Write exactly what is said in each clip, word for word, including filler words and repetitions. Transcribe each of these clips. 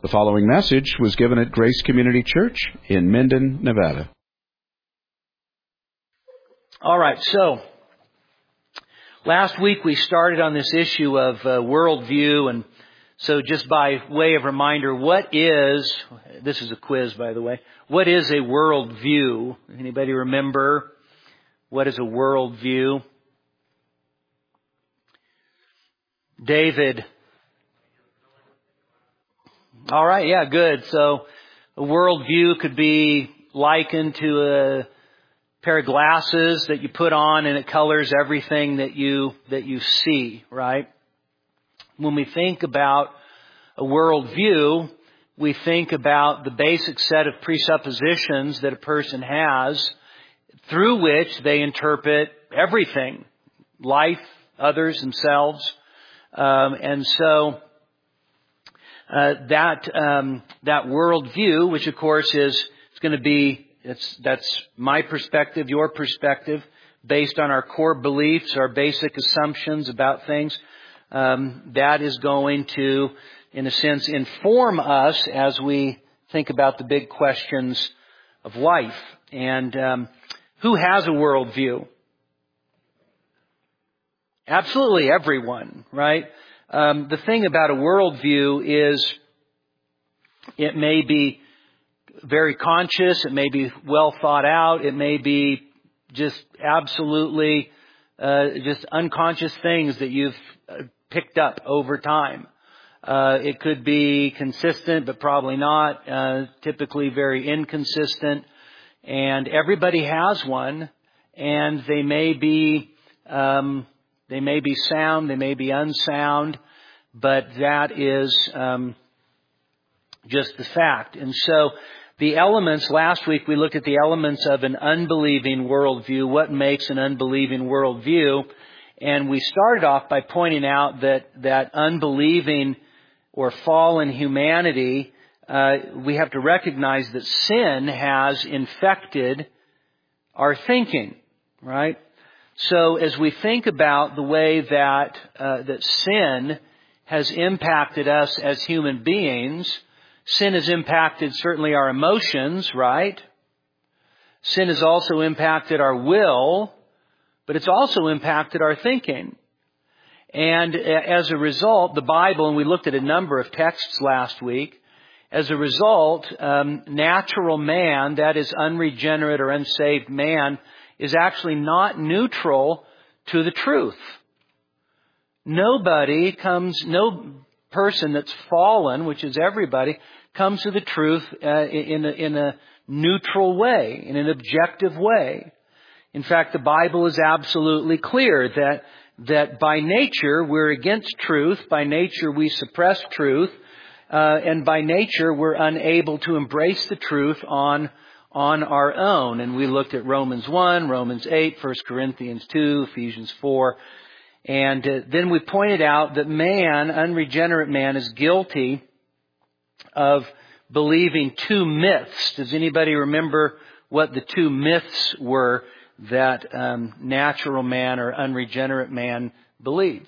The following message was given at Grace Community Church in Minden, Nevada. All right, so last week we started on this issue of uh, worldview, and so just by way of reminder, what is, this is a quiz by the way, what is a worldview? Anybody remember what is a worldview? David. All right, yeah, good. So a worldview could be likened to a pair of glasses that you put on and it colors everything that you that you see, right? When we think about a worldview, we think about the basic set of presuppositions that a person has through which they interpret everything, life, others, themselves. Um, and so uh, that um, that worldview, which of course is it's going to be it's, that's my perspective, your perspective, based on our core beliefs, our basic assumptions about things. Um, that is going to, in a sense, inform us as we think about the big questions of life. And um, who has a worldview? Absolutely everyone, right? Um, the thing about a worldview is it may be very conscious, it may be well thought out, it may be just absolutely uh, just unconscious things that you've picked up over time. Uh, it could be consistent, but probably not, uh, typically very inconsistent. And everybody has one, and they may be um, They may be sound, they may be unsound, but that is um, just the fact. And so the elements, last week we looked at the elements of an unbelieving worldview, what makes an unbelieving worldview. And we started off by pointing out that, that unbelieving or fallen humanity, uh, we have to recognize that sin has infected our thinking, right? So as we think about the way that uh, that sin has impacted us as human beings, sin has impacted certainly our emotions, right? Sin has also impacted our will, but it's also impacted our thinking. And as a result, the Bible, and we looked at a number of texts last week, as a result, um, natural man, that is unregenerate or unsaved man, is actually not neutral to the truth. Nobody comes, no person that's fallen, which is everybody, comes to the truth uh, in, a, in a neutral way, in an objective way. In fact, the Bible is absolutely clear that that by nature we're against truth, by nature we suppress truth, uh, and by nature we're unable to embrace the truth on on our own. And we looked at Romans one, Romans eight, First Corinthians two, Ephesians four. And uh, then we pointed out that man, unregenerate man, is guilty of believing two myths. Does anybody remember what the two myths were that um, natural man or unregenerate man believes?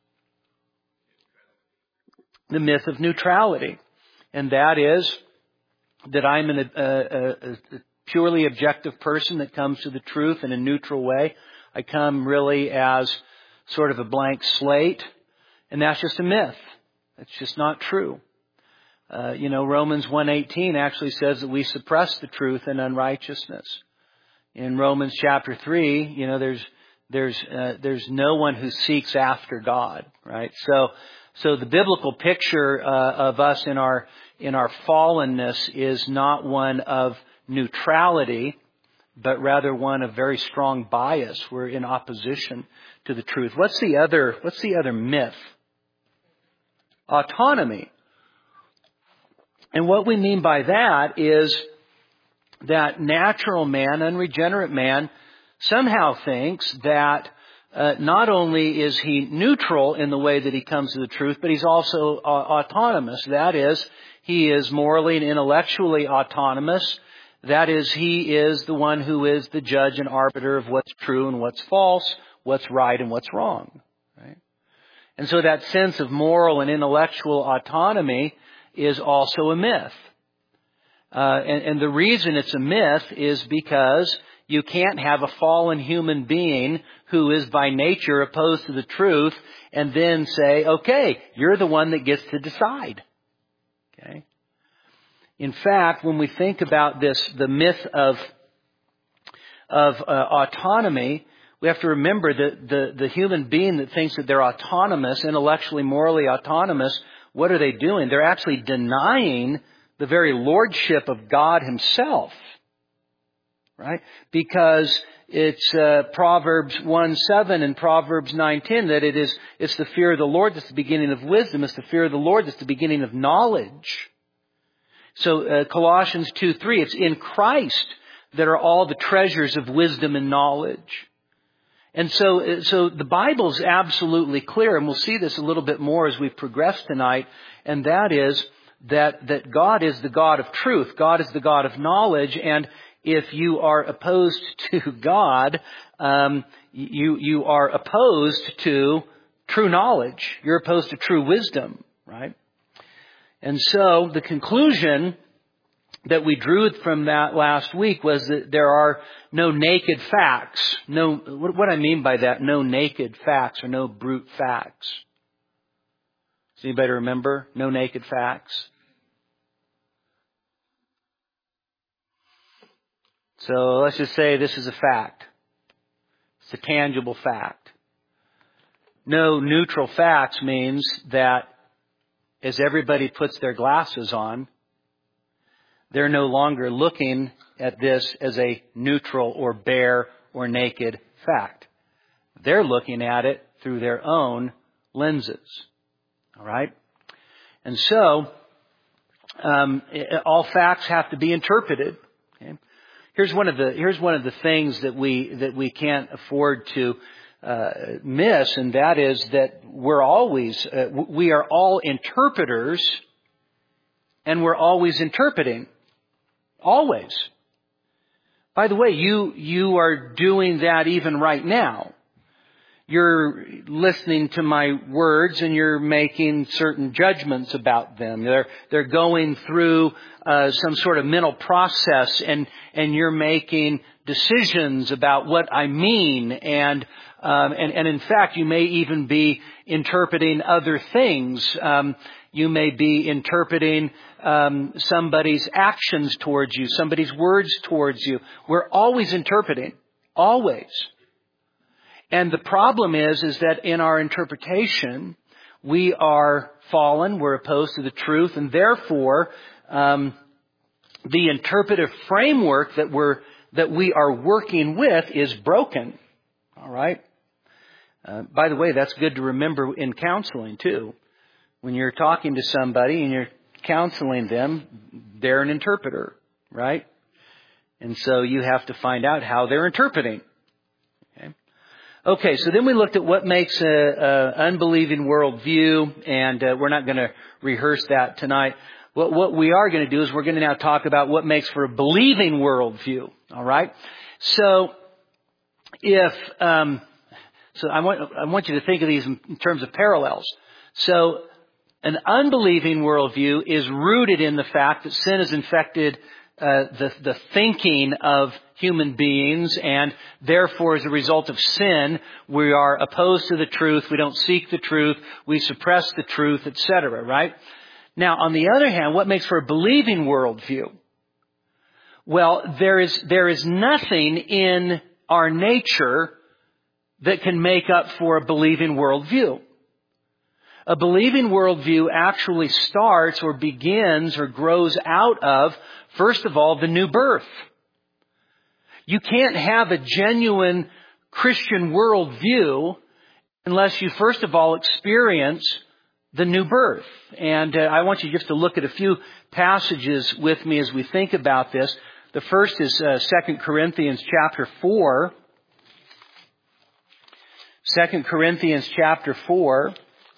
The myth of neutrality. And that is that I'm an, a, a, a purely objective person that comes to the truth in a neutral way. I come really as sort of a blank slate, and that's just a myth. It's just not true. Uh, you know, Romans one eighteen actually says that we suppress the truth in unrighteousness. In Romans chapter three, you know, there's there's uh, there's no one who seeks after God, right? So so the biblical picture uh, of us in our in our fallenness is not one of neutrality, but rather one of very strong bias. We're in opposition to the truth. What's the other, what's the other myth? Autonomy. And what we mean by that is that natural man, unregenerate man, somehow thinks that uh, not only is he neutral in the way that he comes to the truth, but he's also uh, autonomous. That is, he is morally and intellectually autonomous. That is, he is the one who is the judge and arbiter of what's true and what's false, what's right and what's wrong. Right? And so that sense of moral and intellectual autonomy is also a myth. Uh, and, and the reason it's a myth is because you can't have a fallen human being who is by nature opposed to the truth and then say, okay, you're the one that gets to decide. Okay. In fact, when we think about this, the myth of of uh, autonomy, we have to remember that the, the human being that thinks that they're autonomous, intellectually, morally autonomous, what are they doing? They're actually denying the very lordship of God Himself. Right? Because it's uh, Proverbs one seven and Proverbs nine ten that it is, it's the fear of the Lord that's the beginning of wisdom. It's the fear of the Lord that's the beginning of knowledge. So uh, Colossians two three, it's in Christ that are all the treasures of wisdom and knowledge. And so, so the Bible's absolutely clear, and we'll see this a little bit more as we progress tonight, and that is that, that God is the God of truth. God is the God of knowledge, and if you are opposed to God, um, you, you are opposed to true knowledge. You're opposed to true wisdom, right? And so the conclusion that we drew from that last week was that there are no naked facts. No, what, what I mean by that, no naked facts or no brute facts. Does anybody remember? No naked facts. So let's just say this is a fact. It's a tangible fact. No neutral facts means that as everybody puts their glasses on, they're no longer looking at this as a neutral or bare or naked fact. They're looking at it through their own lenses. All right? And so, um, all facts have to be interpreted. Okay? Here's one of the here's one of the things that we that we can't afford to uh, miss, and that is that we're always uh, we are all interpreters, and we're always interpreting. Always. By the way, you, you are doing that even right now. You're listening to my words and you're making certain judgments about them. They're, they're going through, uh, some sort of mental process and, and you're making decisions about what I mean. And, um, and, and in fact, you may even be interpreting other things. Um, You may be interpreting um, somebody's actions towards you, somebody's words towards you. We're always interpreting. Always. And the problem is, is that in our interpretation, we are fallen, we're opposed to the truth, and therefore, um, the interpretive framework that we're, that we are working with is broken. All right? Uh, by the way, that's good to remember in counseling too. When you're talking to somebody and you're counseling them, they're an interpreter, right? And so you have to find out how they're interpreting. Okay, okay so then we looked at what makes an unbelieving worldview, and uh, we're not going to rehearse that tonight. What, what we are going to do is we're going to now talk about what makes for a believing worldview, all right? So if, um, so I want, I want you to think of these in, in terms of parallels. So an unbelieving worldview is rooted in the fact that sin has infected uh, the, the thinking of human beings, and therefore, as a result of sin, we are opposed to the truth. We don't seek the truth. We suppress the truth, et cetera. Right? Now, on the other hand, what makes for a believing worldview? Well, there is there is nothing in our nature that can make up for a believing worldview. A believing worldview actually starts or begins or grows out of, first of all, the new birth. You can't have a genuine Christian worldview unless you, first of all, experience the new birth. And uh, I want you just to look at a few passages with me as we think about this. The first is uh, Second Corinthians chapter four. Second Corinthians chapter four.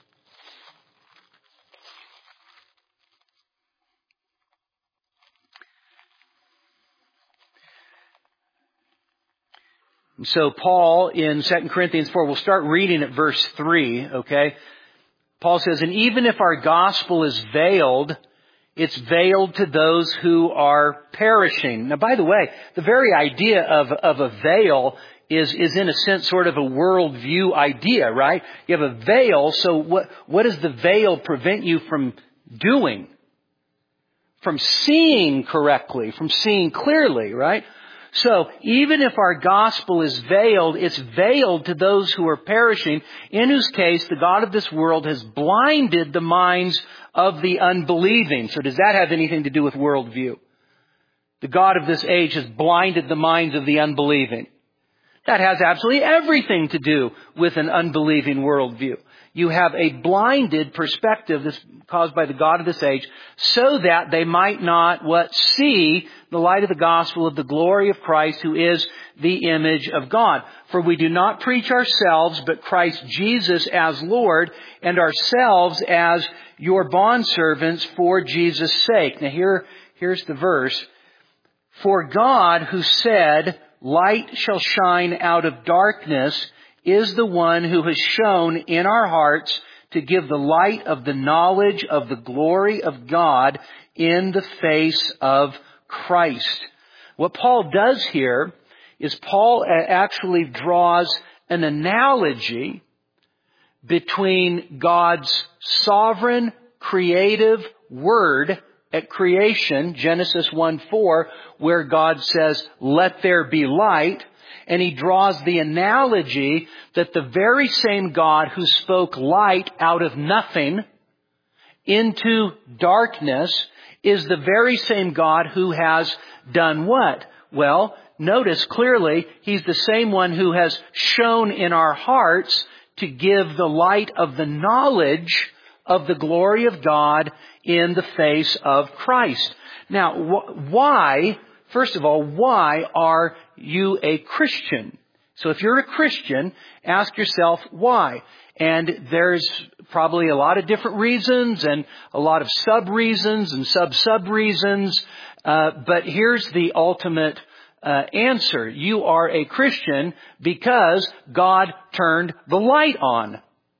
So Paul in Second Corinthians four, we'll start reading at verse three, okay? Paul says, "And even if our gospel is veiled, It's veiled to those who are perishing. Now, by the way, the very idea of, of a veil is, is in a sense sort of a worldview idea, right? You have a veil, so what, what does the veil prevent you from doing? From seeing correctly, from seeing clearly, right? So, even if our gospel is veiled, it's veiled to those who are perishing, in whose case the God of this world has blinded the minds of the unbelieving. So does that have anything to do with worldview? The God of this age has blinded the minds of the unbelieving. That has absolutely everything to do with an unbelieving worldview. You have a blinded perspective that's caused by the God of this age so that they might not what see the light of the gospel of the glory of Christ, who is the image of God. For we do not preach ourselves, but Christ Jesus as Lord, and ourselves as your bondservants for Jesus' sake. Now here, here's the verse. For God, who said, light shall shine out of darkness, is the one who has shone in our hearts to give the light of the knowledge of the glory of God in the face of Christ. What Paul does here is Paul actually draws an analogy between God's sovereign, creative word at creation, Genesis one four, where God says, let there be light. And he draws the analogy that the very same God who spoke light out of nothing into darkness is the very same God who has done what? Well, notice clearly, He's the same one who has shone in our hearts to give the light of the knowledge of the glory of God in the face of Christ. Now, wh- why, first of all, why are you a Christian? So if you're a Christian, ask yourself why. And there's probably a lot of different reasons and a lot of sub-reasons and sub-sub-reasons. Uh, but here's the ultimate uh, answer. You are a Christian because God turned the light on.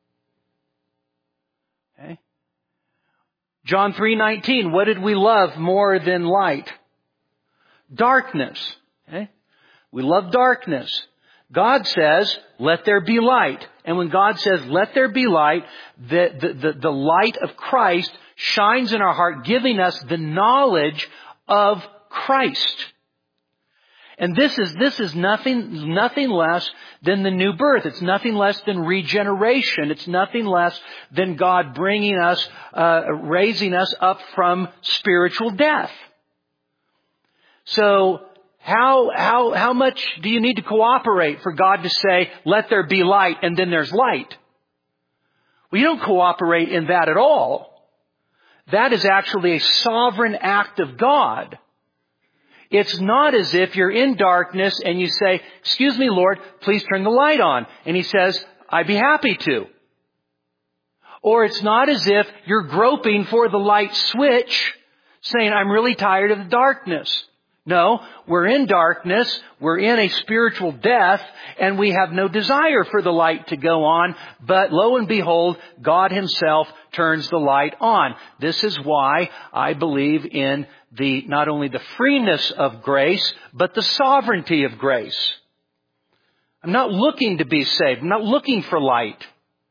Okay? John three nineteen, what did we love more than light? Darkness. Okay? We love darkness. God says, let there be light. And when God says, let there be light, the, the, the, the light of Christ shines in our heart, giving us the knowledge of Christ. And this is, this is nothing, nothing less than the new birth. It's nothing less than regeneration. It's nothing less than God bringing us, uh, raising us up from spiritual death. So, How, how, how much do you need to cooperate for God to say, let there be light, and then there's light? Well, you don't cooperate in that at all. That is actually a sovereign act of God. It's not as if you're in darkness and you say, excuse me, Lord, please turn the light on. And He says, I'd be happy to. Or it's not as if you're groping for the light switch, saying, I'm really tired of the darkness. No, we're in darkness, we're in a spiritual death, and we have no desire for the light to go on, but lo and behold, God Himself turns the light on. This is why I believe in the, not only the freeness of grace, but the sovereignty of grace. I'm not looking to be saved. I'm not looking for light.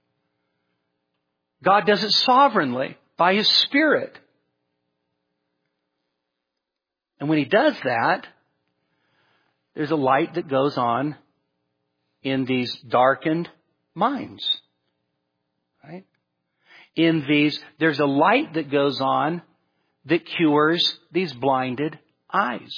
God does it sovereignly by His Spirit. And when He does that, there's a light that goes on in these darkened minds. Right? In these, there's a light that goes on that cures these blinded eyes.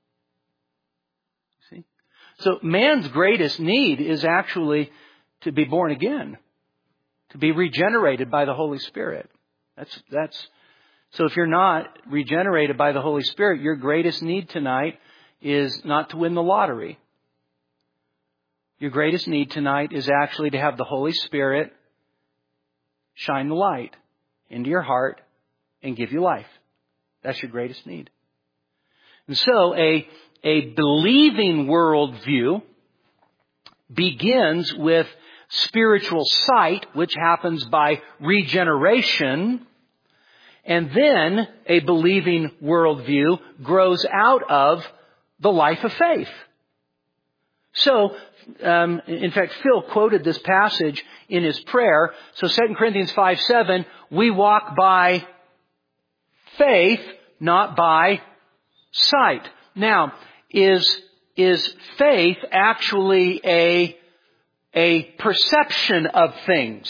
See? So man's greatest need is actually to be born again, to be regenerated by the Holy Spirit. That's, that's, So if you're not regenerated by the Holy Spirit, your greatest need tonight is not to win the lottery. Your greatest need tonight is actually to have the Holy Spirit shine the light into your heart and give you life. That's your greatest need. And so a, a believing worldview begins with spiritual sight, which happens by regeneration. And then a believing worldview grows out of the life of faith. So, um, in fact, Phil quoted this passage in his prayer. So Second Corinthians five seven, we walk by faith, not by sight. Now, is, is faith actually a, a perception of things?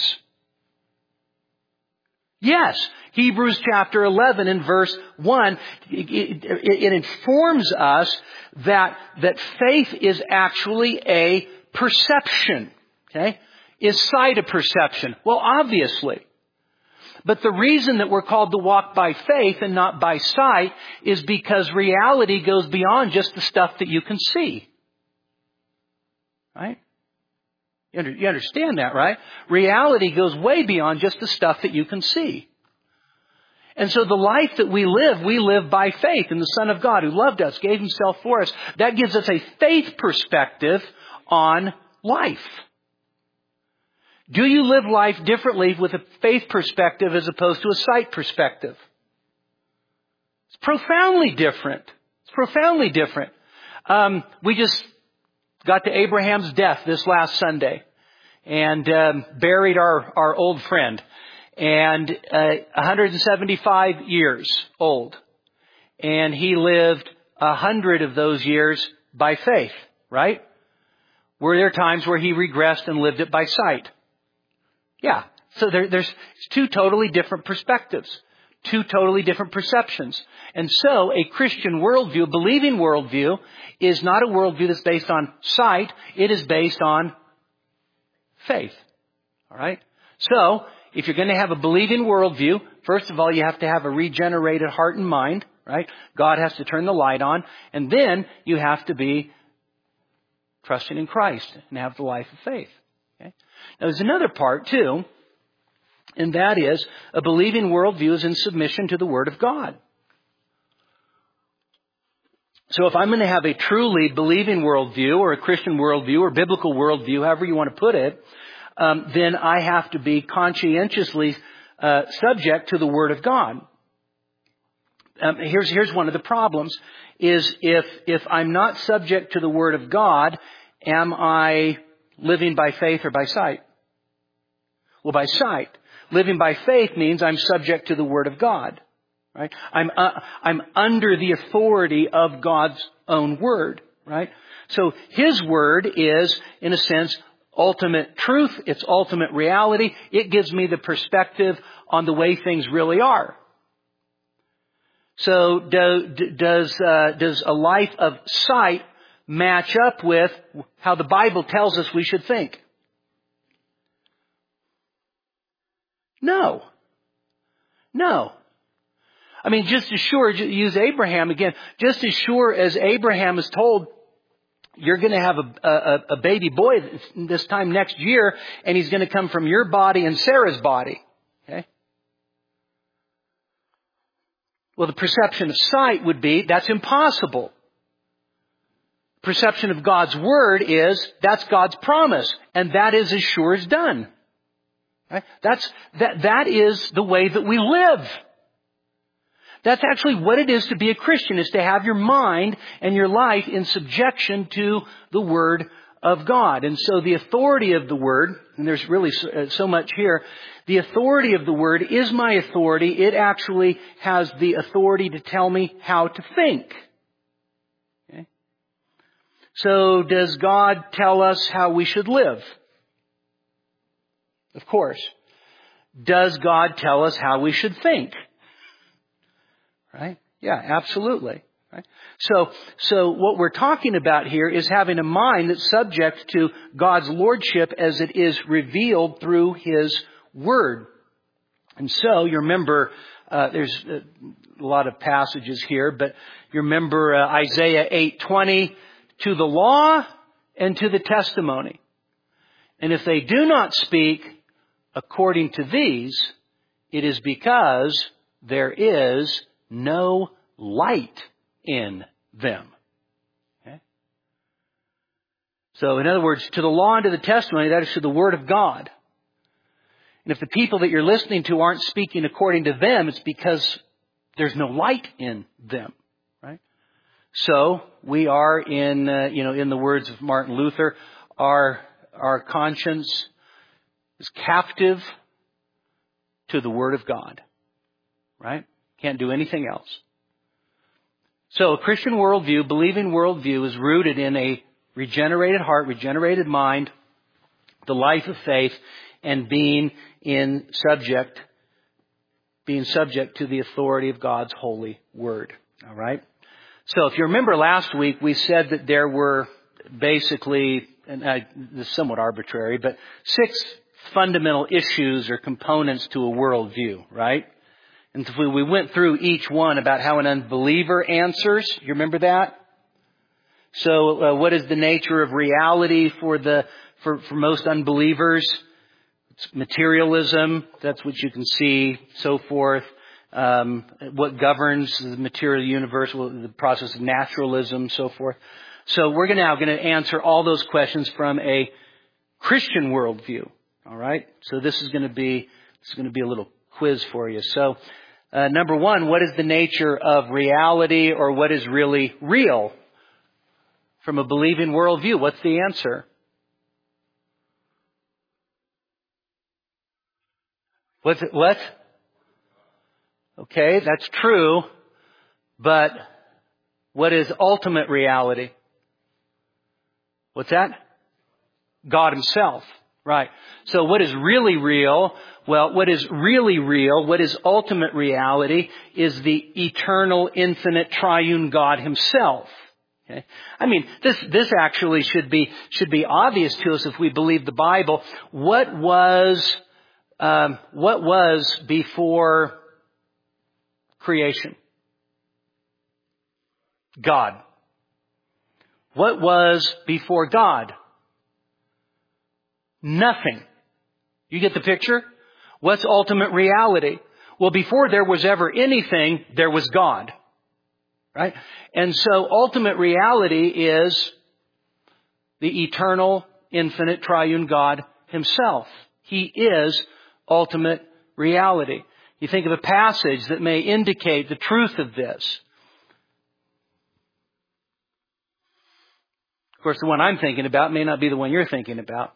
Yes. Hebrews chapter eleven and verse one, it, it, it informs us that, that faith is actually a perception. Okay? Is sight a perception? Well, obviously. But the reason that we're called to walk by faith and not by sight is because reality goes beyond just the stuff that you can see. Right? You, under, you understand that, right? Reality goes way beyond just the stuff that you can see. And so the life that we live, we live by faith in the Son of God who loved us, gave Himself for us. That gives us a faith perspective on life. Do you live life differently with a faith perspective as opposed to a sight perspective? It's profoundly different. It's profoundly different. Um, we just got to Abraham's death this last Sunday and um, buried our, our old friend. And uh, one hundred seventy-five years old. And he lived a hundred of those years by faith, right? Were there times where he regressed and lived it by sight? Yeah. So there, there's two totally different perspectives, two totally different perceptions. And so a Christian worldview, a believing worldview, is not a worldview that's based on sight. It is based on faith. All right? So, if you're going to have a believing worldview, first of all, you have to have a regenerated heart and mind, right? God has to turn the light on. And then you have to be trusting in Christ and have the life of faith. Okay? Now, there's another part, too, and that is a believing worldview is in submission to the Word of God. So if I'm going to have a truly believing worldview or a Christian worldview or biblical worldview, however you want to put it, Um, then I have to be conscientiously uh, subject to the Word of God. Um, here's here's one of the problems: is if if I'm not subject to the Word of God, am I living by faith or by sight? Well, by sight. Living by faith means I'm subject to the Word of God. Right? I'm uh, I'm under the authority of God's own Word. Right? So His Word is, in a sense, ultimate truth, it's ultimate reality. It gives me the perspective on the way things really are. So do, does uh, does a life of sight match up with how the Bible tells us we should think? No. No. I mean, just as sure, use Abraham again, just as sure as Abraham is told, you're going to have a, a, a baby boy this time next year, and he's going to come from your body and Sarah's body. Okay? Well, the perception of sight would be, that's impossible. Perception of God's Word is, that's God's promise, and that is as sure as done. Right? That's, that, that is the way that we live. That's actually what it is to be a Christian, is to have your mind and your life in subjection to the Word of God. And so the authority of the Word, and there's really so, so much here, the authority of the Word is my authority. It actually has the authority to tell me how to think. Okay? So does God tell us how we should live? Of course. Does God tell us how we should think? Right? Yeah, absolutely. Right? So, so what we're talking about here is having a mind that's subject to God's lordship as it is revealed through His Word. And so, you remember, uh, there's a lot of passages here, but you remember uh, Isaiah eight twenty, to the law and to the testimony. And if they do not speak according to these, it is because there is no light in them. Okay? So in other words, to the law and to the testimony, that is to the Word of God. And if the people that you're listening to aren't speaking according to them, it's because there's no light in them, right? So we are in, uh, you know, in the words of Martin Luther, our our conscience is captive to the Word of God, right? Can't do anything else. So a Christian worldview, believing worldview, is rooted in a regenerated heart, regenerated mind, the life of faith, and being in subject, being subject to the authority of God's holy Word. All right? So if you remember last week, we said that there were basically, and I, this is somewhat arbitrary, but six fundamental issues or components to a worldview, right? And we, we went through each one about how an unbeliever answers. You remember that? So uh, what is the nature of reality for the for, for most unbelievers? It's materialism. That's what you can see, so forth. Um, what governs the material universe, the process of naturalism, so forth. So we're now going to answer all those questions from a Christian worldview. All right. So this is going to be this is going to be a little quiz for you. So uh, number one, what is the nature of reality, or what is really real from a believing worldview? What's the answer? What's it? What? Okay, that's true. But what is ultimate reality? What's that? God Himself. Right. So what is really real? Well, what is really real, what is ultimate reality, is the eternal, infinite, triune God Himself. Okay? I mean, this this actually should be should be obvious to us if we believe the Bible. What was um, what was before creation? God. What was before God? Nothing. You get the picture? What's ultimate reality? Well, before there was ever anything, there was God. Right? And so ultimate reality is the eternal, infinite, triune God Himself. He is ultimate reality. You think of a passage that may indicate the truth of this. Of course, the one I'm thinking about may not be the one you're thinking about.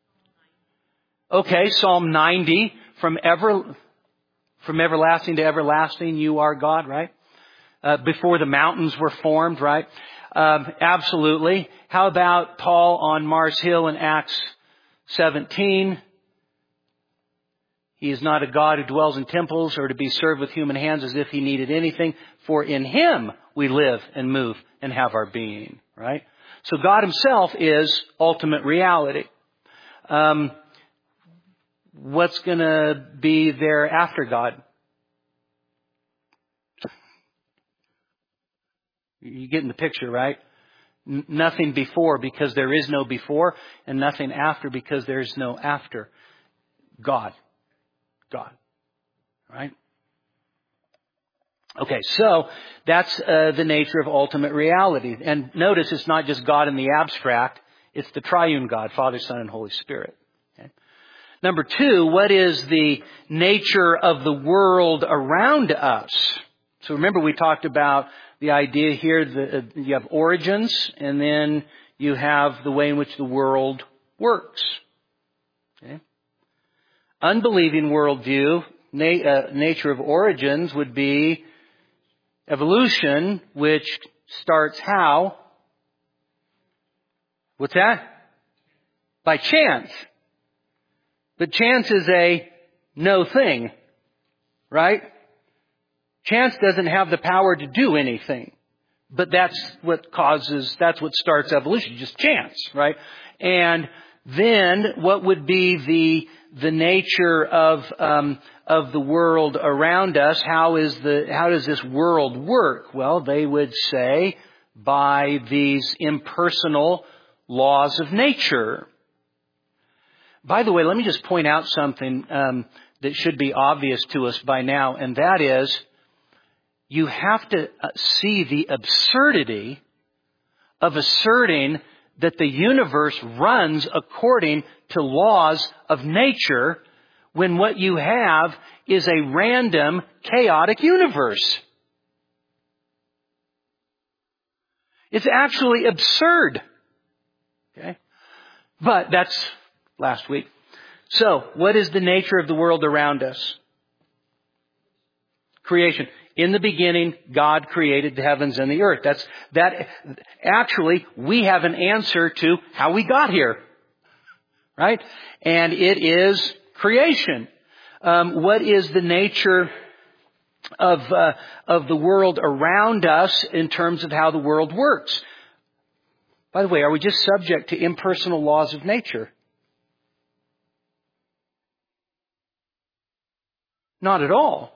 Okay, Psalm ninety, from ever, from everlasting to everlasting, you are God, right? Uh, before the mountains were formed, right? Um, absolutely. How about Paul on Mars Hill in Acts seventeen? He is not a God who dwells in temples or to be served with human hands as if He needed anything. For in Him we live and move and have our being, right? So God Himself is ultimate reality. Um, What's going to be there after God? You're getting the picture, right? N- nothing before because there is no before, and nothing after because there is no after. God. God. Right? Okay, so that's uh, the nature of ultimate reality. And notice it's not just God in the abstract. It's the triune God, Father, Son, and Holy Spirit. Number two, what is the nature of the world around us? So remember we talked about the idea here that you have origins and then you have the way in which the world works. Okay. Unbelieving worldview, na- uh, nature of origins would be evolution, which starts how? What's that? By chance. But chance is a no thing, right? Chance doesn't have the power to do anything. But that's what causes, that's what starts evolution, just chance, right? And then what would be the the nature of um, of the world around us? How is the how does this world work? Well, they would say by these impersonal laws of nature. By the way, let me just point out something um, that should be obvious to us by now, and that is you have to see the absurdity of asserting that the universe runs according to laws of nature when what you have is a random, chaotic universe? It's actually absurd. Okay? But that's last week. So, what is the nature of the world around us? Creation. In the beginning, God created the heavens and the earth. That's, that, actually, we have an answer to how we got here. Right? And it is creation. Um, what is the nature of, uh, of the world around us in terms of how the world works? By the way, are we just subject to impersonal laws of nature? Not at all.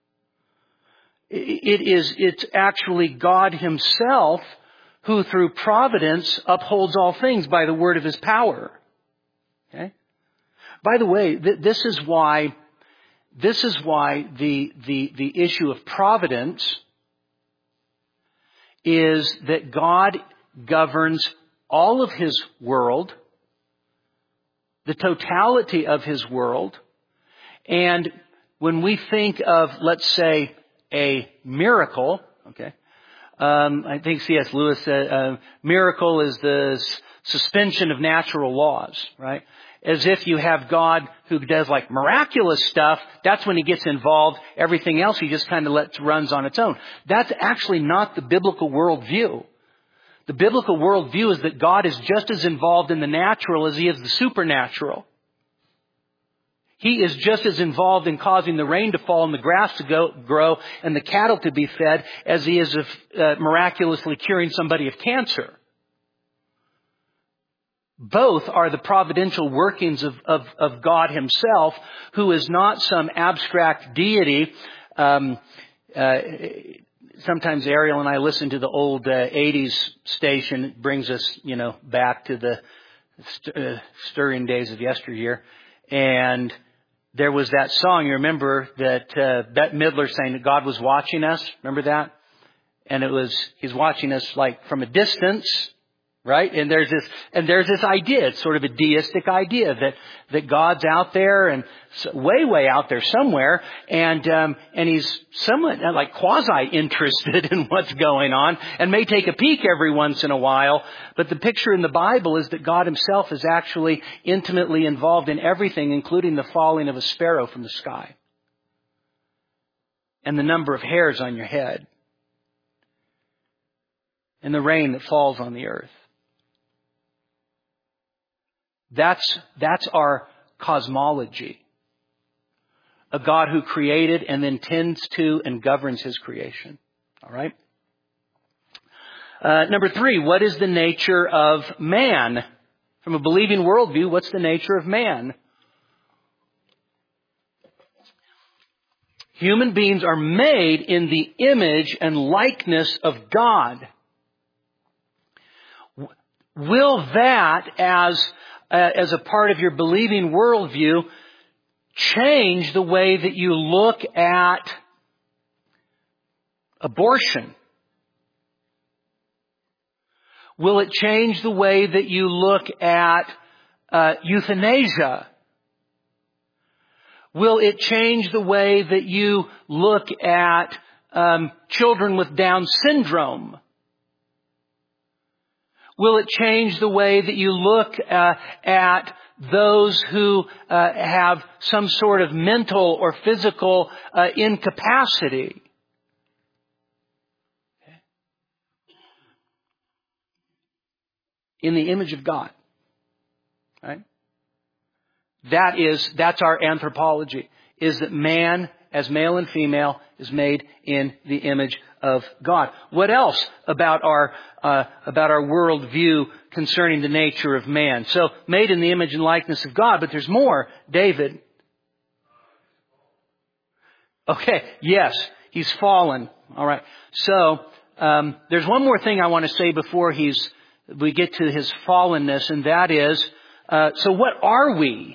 It is, it's actually God Himself who through providence upholds all things by the word of His power. Okay? By the way, th- this is why, this is why the, the, the issue of providence is that God governs all of His world, the totality of His world, and when we think of, let's say, a miracle, okay, um, I think C S Lewis said, uh, miracle is the s- suspension of natural laws, right? As if you have God who does like miraculous stuff, that's when He gets involved. Everything else He just kind of lets runs on its own. That's actually not the biblical worldview. The biblical worldview is that God is just as involved in the natural as He is the supernatural. He is just as involved in causing the rain to fall and the grass to go, grow and the cattle to be fed as He is of uh, miraculously curing somebody of cancer. Both are the providential workings of, of, of God Himself, who is not some abstract deity. Um, uh, sometimes Ariel and I listen to the old uh, eighties station. It brings us, you know, back to the st- uh, stirring days of yesteryear. And there was that song, you remember, that uh, Bette Midler sang that God was watching us. Remember that? And it was, He's watching us like from a distance, right? And there's this, and there's this idea, it's sort of a deistic idea that, that God's out there and way, way out there somewhere. And, um, and He's somewhat like quasi-interested in what's going on and may take a peek every once in a while. But the picture in the Bible is that God Himself is actually intimately involved in everything, including the falling of a sparrow from the sky and the number of hairs on your head and the rain that falls on the earth. That's, that's our cosmology. A God who created and then tends to and governs His creation. All right? Uh, number three, what is the nature of man? From a believing worldview, what's the nature of man? Human beings are made in the image and likeness of God. Will that, as Uh, as a part of your believing worldview, change the way that you look at abortion? Will it change the way that you look at uh, euthanasia? Will it change the way that you look at um, children with Down syndrome? Will it change the way that you look uh, at those who uh, have some sort of mental or physical uh, incapacity? Okay. In the image of God. Right? That is, that's our anthropology, is that man, as male and female, is made in the image of God. What else about our uh, about our worldview concerning the nature of man? So, made in the image and likeness of God, but there's more. David. Okay, yes, he's fallen. All right. So, um, there's one more thing I want to say before he's we get to his fallenness, and that is, uh, so what are we?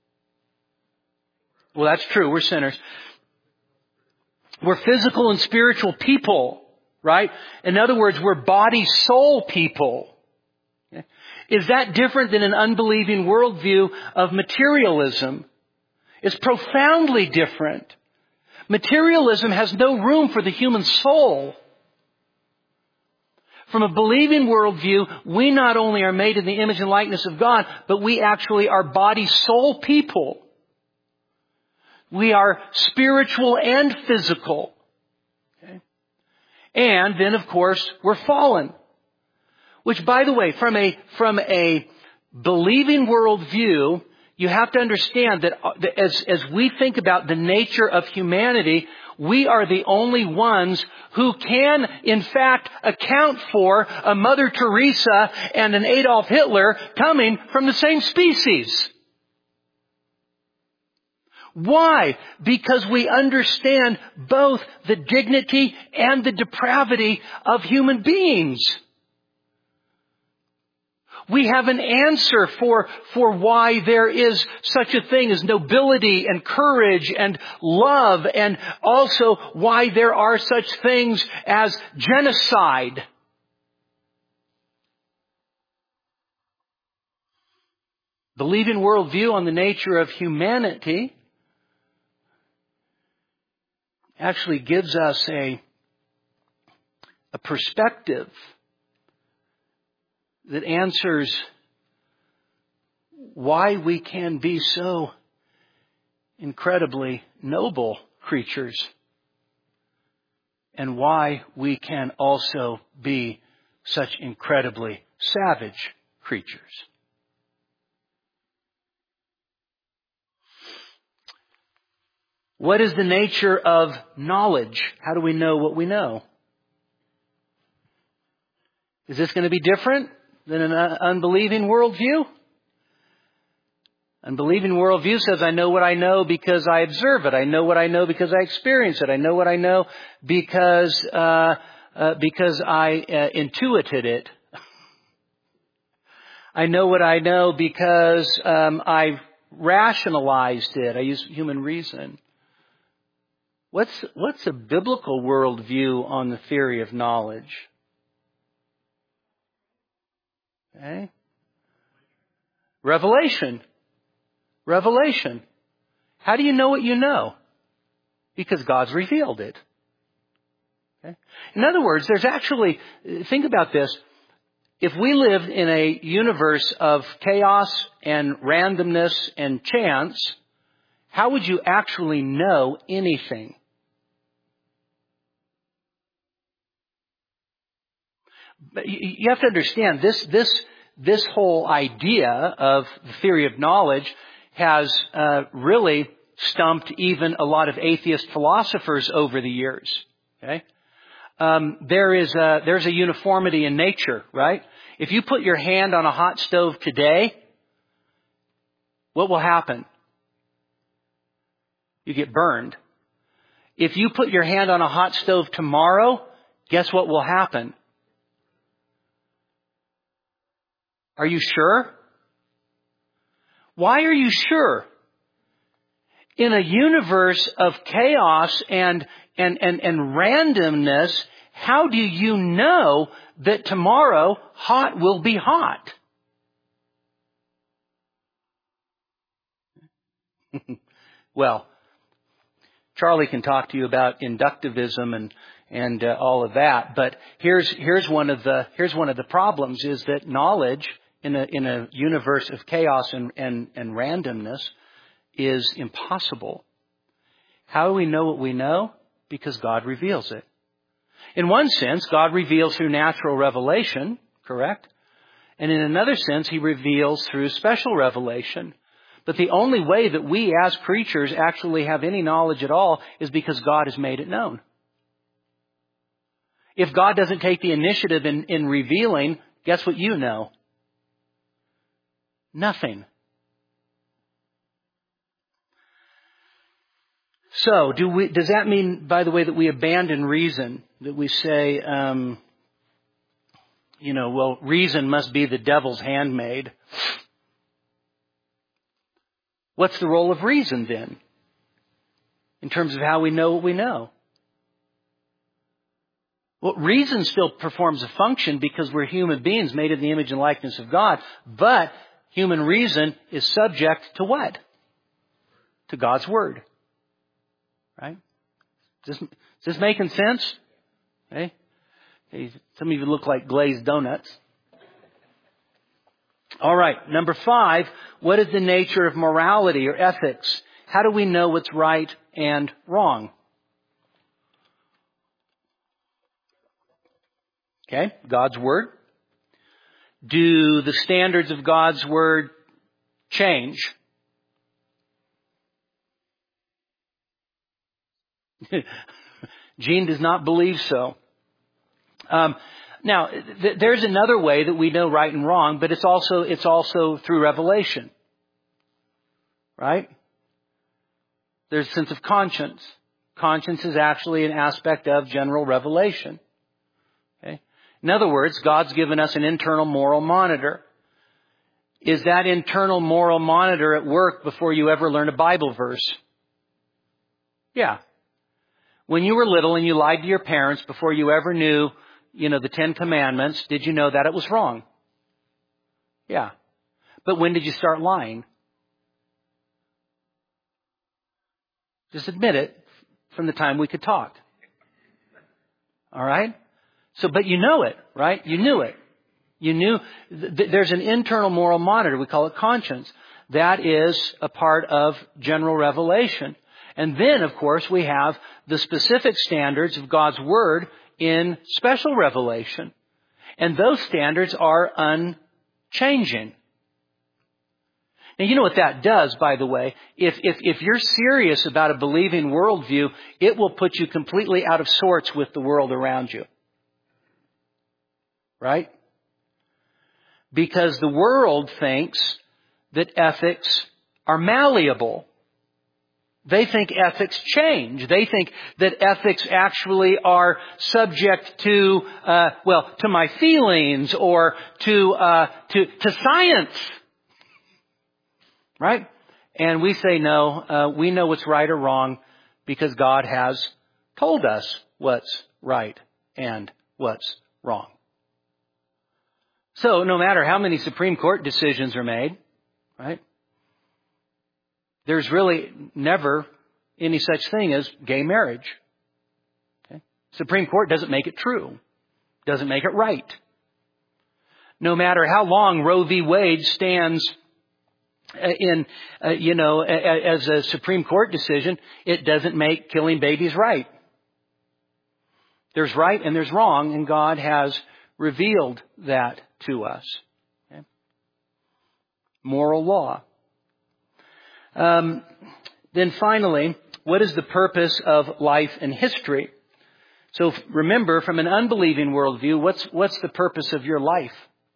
Well, that's true. We're sinners. We're physical and spiritual people, right? In other words, we're body-soul people. Is that different than an unbelieving worldview of materialism? is profoundly different. Materialism has no room for the human soul. From a believing worldview, we not only are made in the image and likeness of God, but we actually are body-soul people. We are spiritual and physical. Okay? And then, of course, we're fallen. Which, by the way, from a, from a believing worldview, you have to understand that as, as we think about the nature of humanity, we are the only ones who can, in fact, account for a Mother Teresa and an Adolf Hitler coming from the same species. Why? Because we understand both the dignity and the depravity of human beings. We have an answer for, for why there is such a thing as nobility and courage and love, and also why there are such things as genocide. Believing worldview on the nature of humanity actually gives us a, a perspective that answers why we can be so incredibly noble creatures and why we can also be such incredibly savage creatures. What is the nature of knowledge? How do we know what we know? Is this going to be different than an unbelieving worldview? Unbelieving worldview says, I know what I know because I observe it. I know what I know because I experience it. I know what I know because uh, uh, because I uh, intuited it. I know what I know because um, I've rationalized it. I use human reason. What's what's a biblical worldview on the theory of knowledge? Okay. Revelation. Revelation. How do you know what you know? Because God's revealed it. Okay. In other words, there's actually, think about this. If we lived in a universe of chaos and randomness and chance, how would you actually know anything? But you have to understand, this, this, this whole idea of the theory of knowledge has uh, really stumped even a lot of atheist philosophers over the years. Okay, um, there is a, there's a uniformity in nature, right? If you put your hand on a hot stove today, what will happen? You get burned. If you put your hand on a hot stove tomorrow, guess what will happen? Are you sure? Why are you sure? In a universe of chaos and, and, and, and randomness, how do you know that tomorrow hot will be hot? Well, Charlie can talk to you about inductivism and and uh, all of that, but here's here's one of the here's one of the problems is that knowledge in a in a universe of chaos and and, and randomness is impossible. How do we know what we know? Because God reveals it. In one sense, God reveals through natural revelation, correct? And in another sense, He reveals through special revelation. But the only way that we as creatures actually have any knowledge at all is because God has made it known. If God doesn't take the initiative in, in revealing, guess what you know? Nothing. So, do we, does that mean, by the way, that we abandon reason? That we say, um, you know, well, reason must be the devil's handmaid. What's the role of reason then? In terms of how we know what we know? Well, reason still performs a function because we're human beings made in the image and likeness of God. But human reason is subject to what? to God's Word. Right? Is this, is this making sense? Okay. Some of you look like glazed donuts. All right. Number five, what is the nature of morality or ethics? How do we know what's right and wrong? Okay. God's Word. Do the standards of God's Word change? Gene does not believe so. Um, now, th- there's another way that we know right and wrong, but it's also it's also through revelation, right? There's a sense of conscience. Conscience is actually an aspect of general revelation. Okay? In other words, God's given us an internal moral monitor. Is that internal moral monitor at work before you ever learn a Bible verse? Yeah. When you were little and you lied to your parents before you ever knew, you know, the Ten Commandments, did you know that it was wrong? Yeah. But when did you start lying? Just admit it, from the time we could talk. All right? So, but you know it, right? You knew it. You knew th- there's an internal moral monitor. We call it conscience. That is a part of general revelation. And then, of course, we have the specific standards of God's Word in special revelation. And those standards are unchanging. Now, you know what that does, by the way? If, if, if you're serious about a believing worldview, it will put you completely out of sorts with the world around you. Right? Because the world thinks that ethics are malleable. They think ethics change. They think that ethics actually are subject to, uh, well, to my feelings or to, uh, to, to science. Right? And we say no, uh, we know what's right or wrong because God has told us what's right and what's wrong. So no matter how many Supreme Court decisions are made, right? There's really never any such thing as gay marriage. Okay? Supreme Court doesn't make it true. Doesn't make it right. No matter how long Roe v. Wade stands in, uh, you know, as a Supreme Court decision, it doesn't make killing babies right. There's right and there's wrong, and God has revealed that to us. Okay? Moral law. Um, then finally, what is the purpose of life and history? So remember, from an unbelieving worldview, what's what's the purpose of your life?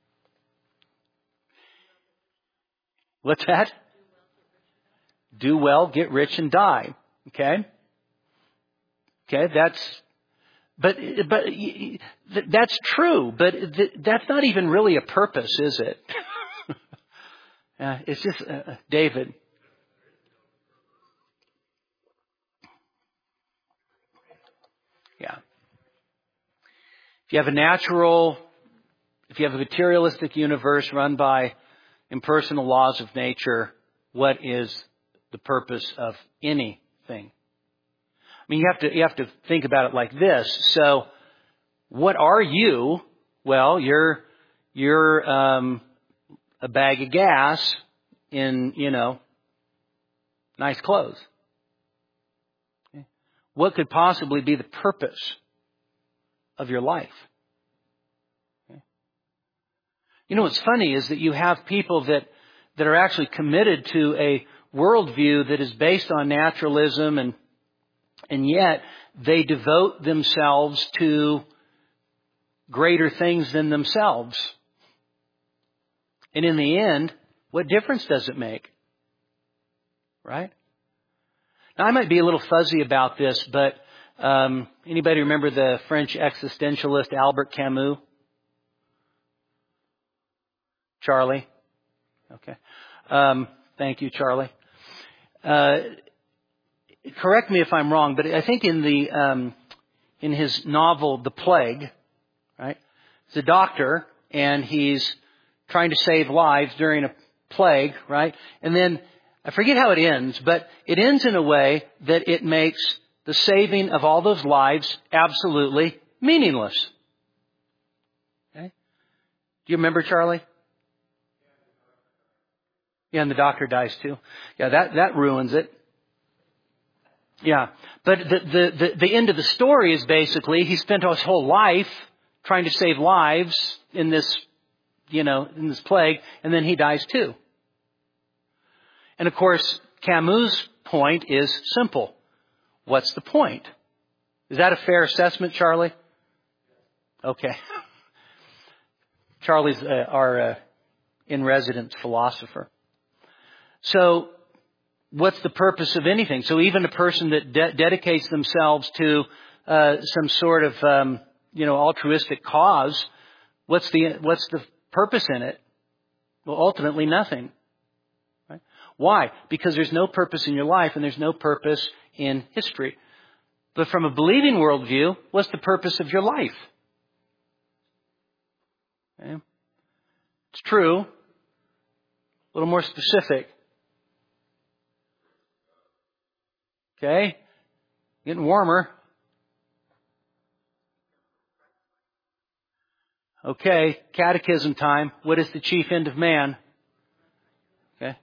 What's that? Do well, get rich, and die. Okay? Okay, that's, but, but, that's true, but that's not even really a purpose, is it? uh, it's just, uh, David. Yeah. If you have a natural, if you have a materialistic universe run by impersonal laws of nature, what is the purpose of anything? I mean, you have to, you have to think about it like this. So, what are you? Well, you're, you're, um, a bag of gas in, you know, nice clothes. Okay. What could possibly be the purpose of your life? Okay. You know, what's funny is that you have people that, that are actually committed to a worldview that is based on naturalism, and and yet they devote themselves to greater things than themselves. And in the end, what difference does it make? Right? Now, I might be a little fuzzy about this, but um, anybody remember the French existentialist Albert Camus? Charlie? Okay. Um, thank you, Charlie. Uh, correct me if I'm wrong, but I think in the um, in his novel The Plague, right? He's a doctor and he's trying to save lives during a plague, right? And then I forget how it ends, but it ends in a way that it makes the saving of all those lives absolutely meaningless. Okay? Do you remember, Charlie? Yeah, and the doctor dies too. Yeah, that, that ruins it. Yeah. But the, the, the, the end of the story is basically he spent his whole life trying to save lives in this, you know, in this plague, and then he dies too. And of course, Camus' point is simple. What's the point? Is that a fair assessment, Charlie? Okay. Charlie's uh, our uh, in-residence philosopher. So, what's the purpose of anything? So even a person that de- dedicates themselves to uh, some sort of, um, you know, altruistic cause, what's the what's the purpose in it? Well, ultimately nothing. Right? Why? Because there's no purpose in your life and there's no purpose in history. But from a believing worldview, what's the purpose of your life? Okay. It's true. A little more specific. Okay. Getting warmer. Okay. Catechism time. What is the chief end of man? Okay.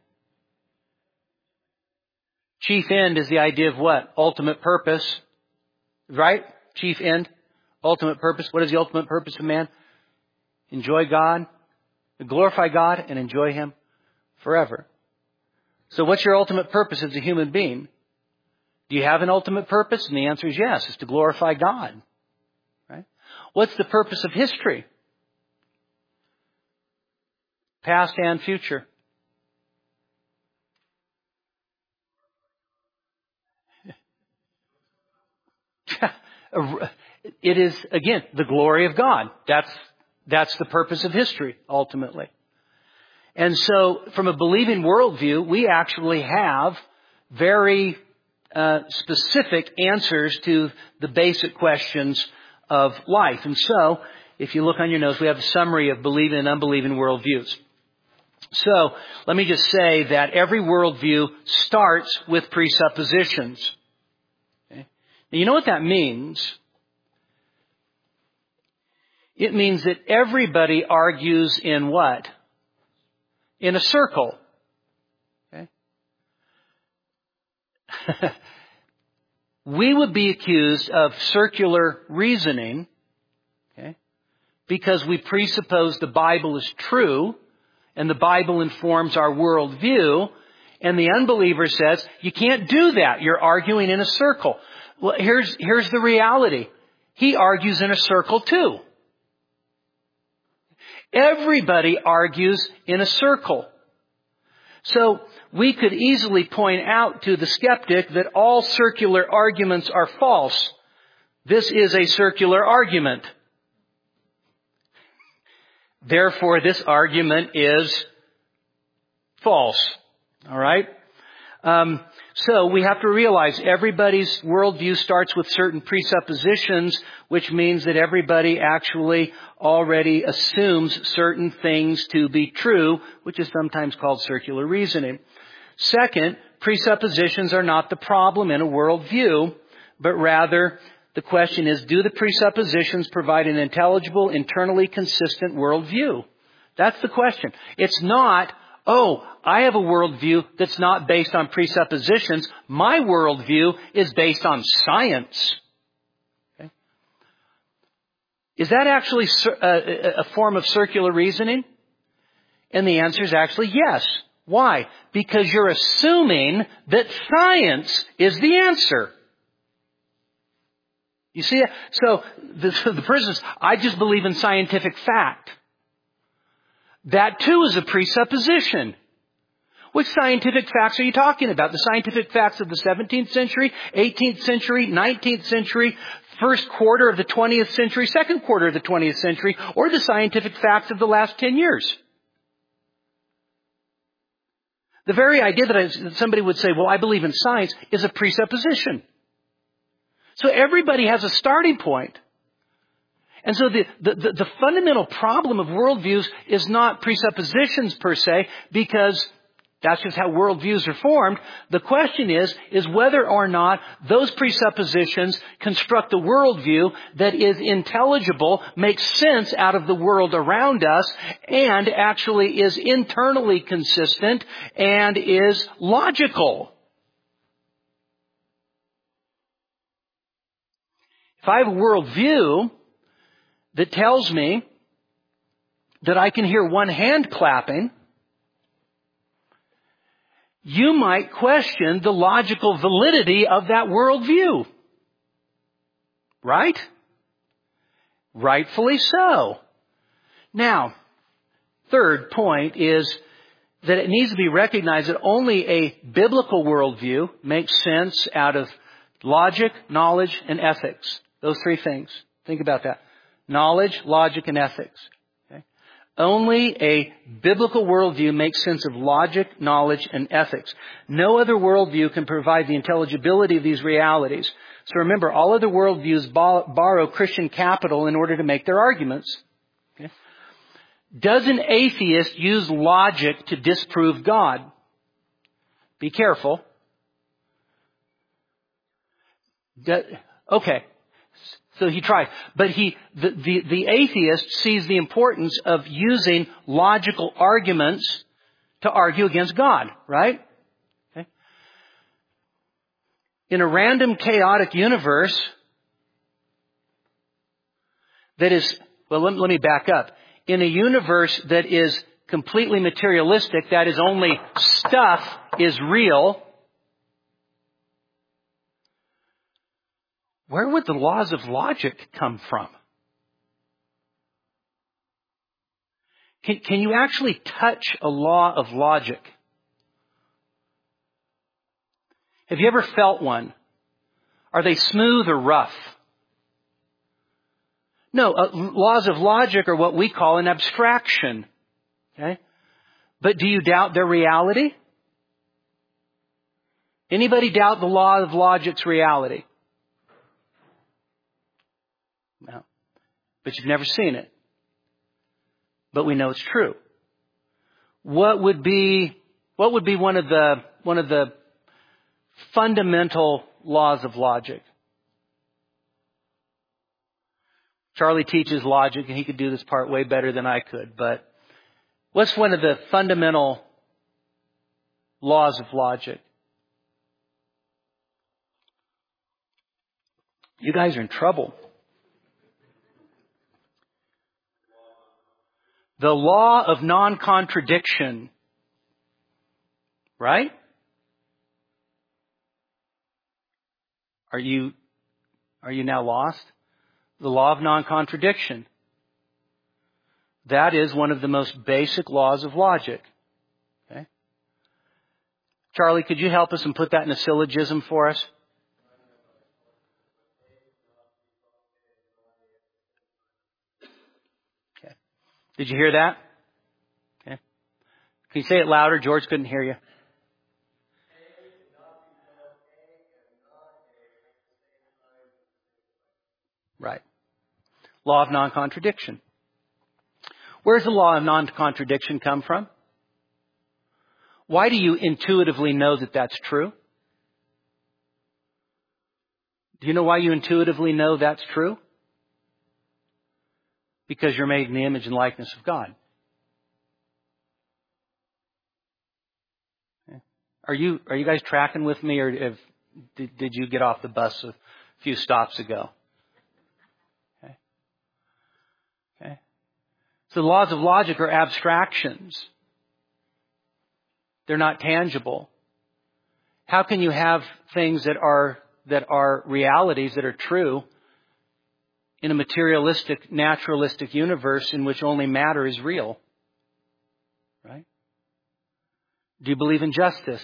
Chief end is the idea of what? Ultimate purpose. Right? Chief end. Ultimate purpose. What is the ultimate purpose of man? Enjoy God. Glorify God and enjoy Him forever. So what's your ultimate purpose as a human being? Do you have an ultimate purpose? And the answer is yes. It's to glorify God. Right? What's the purpose of history? Past and future. It is, again, the glory of God. That's, that's the purpose of history, ultimately. And so, from a believing worldview, we actually have very uh, specific answers to the basic questions of life. And so, if you look on your notes, we have a summary of believing and unbelieving worldviews. So, let me just say that every worldview starts with presuppositions. Okay? Now, you know what that means? It means that everybody argues in what? In a circle. Okay? We would be accused of circular reasoning, okay, because we presuppose the Bible is true and the Bible informs our worldview, and the unbeliever says, you can't do that. You're arguing in a circle. Well, here's, here's the reality. He argues in a circle too. Everybody argues in a circle. So we could easily point out to the skeptic that all circular arguments are false. This is a circular argument. Therefore, this argument is false. All right? Um, so we have to realize everybody's worldview starts with certain presuppositions, which means that everybody actually already assumes certain things to be true, which is sometimes called circular reasoning. Second, presuppositions are not the problem in a worldview, but rather the question is, do the presuppositions provide an intelligible, internally consistent worldview? That's the question. It's not, oh, I have a worldview that's not based on presuppositions. My worldview is based on science. Okay? Is that actually a, a form of circular reasoning? And the answer is actually yes. Why? Because you're assuming that science is the answer. You see? So the, the person says, I just believe in scientific fact. That too is a presupposition. Which scientific facts are you talking about? The scientific facts of the seventeenth century, eighteenth century, nineteenth century, first quarter of the twentieth century, second quarter of the twentieth century, or the scientific facts of the last ten years? The very idea that, I, that somebody would say, well, I believe in science, is a presupposition. So everybody has a starting point. And so the, the, the, the fundamental problem of worldviews is not presuppositions per se, because That's just how worldviews are formed. The question is, is whether or not those presuppositions construct a worldview that is intelligible, makes sense out of the world around us, and actually is internally consistent and is logical. If I have a worldview that tells me that I can hear one hand clapping, you might question the logical validity of that worldview. Right? Rightfully so. Now, third point is that it needs to be recognized that only a biblical worldview makes sense out of logic, knowledge, and ethics. Those three things. Think about that. Knowledge, logic, and ethics. Only a biblical worldview makes sense of logic, knowledge, and ethics. No other worldview can provide the intelligibility of these realities. So remember, all other worldviews borrow Christian capital in order to make their arguments. Okay? Does an atheist use logic to disprove God? Be careful. Okay. So he tries. But he, the, the, the atheist sees the importance of using logical arguments to argue against God, right? Okay. In a random, chaotic universe that is, well, let, let me back up. In a universe that is completely materialistic, that is only stuff is real, where would the laws of logic come from? Can, can you actually touch a law of logic? Have you ever felt one? Are they smooth or rough? No, uh, laws of logic are what we call an abstraction. Okay? But do you doubt their reality? Anybody doubt the law of logic's reality? No. But you've never seen it. But we know it's true. What would be, what would be one of the, one of the fundamental laws of logic? Charlie teaches logic, and he could do this part way better than I could, but what's one of the fundamental laws of logic? You guys are in trouble. The law of non-contradiction. Right? Are you, are you now lost? The law of non-contradiction. That is one of the most basic laws of logic. Okay? Charlie, could you help us and put that in a syllogism for us? Okay. Did you hear that? Okay. Can you say it louder? George couldn't hear you. Right. Law of non-contradiction. Where does the law of non-contradiction come from? Why do you intuitively know that that's true? Do you know why you intuitively know that's true? Because you're made in the image and likeness of God. Are you, are you guys tracking with me, or have, did, did you get off the bus a few stops ago? Okay. Okay. So the laws of logic are abstractions. They're not tangible. How can you have things that are, that are realities, that are true, in a materialistic, naturalistic universe in which only matter is real? Right? Do you believe in justice?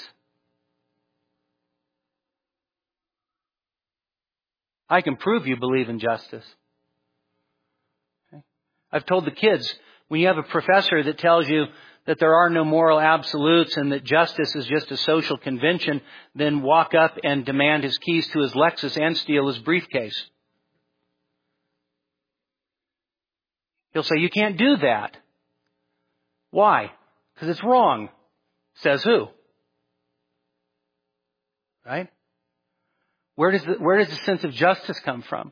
I can prove you believe in justice. Okay. I've told the kids, when you have a professor that tells you that there are no moral absolutes and that justice is just a social convention, then walk up and demand his keys to his Lexus and steal his briefcase. He'll say, you can't do that. Why? Because it's wrong. Says who? Right? Where does the, where does the sense of justice come from?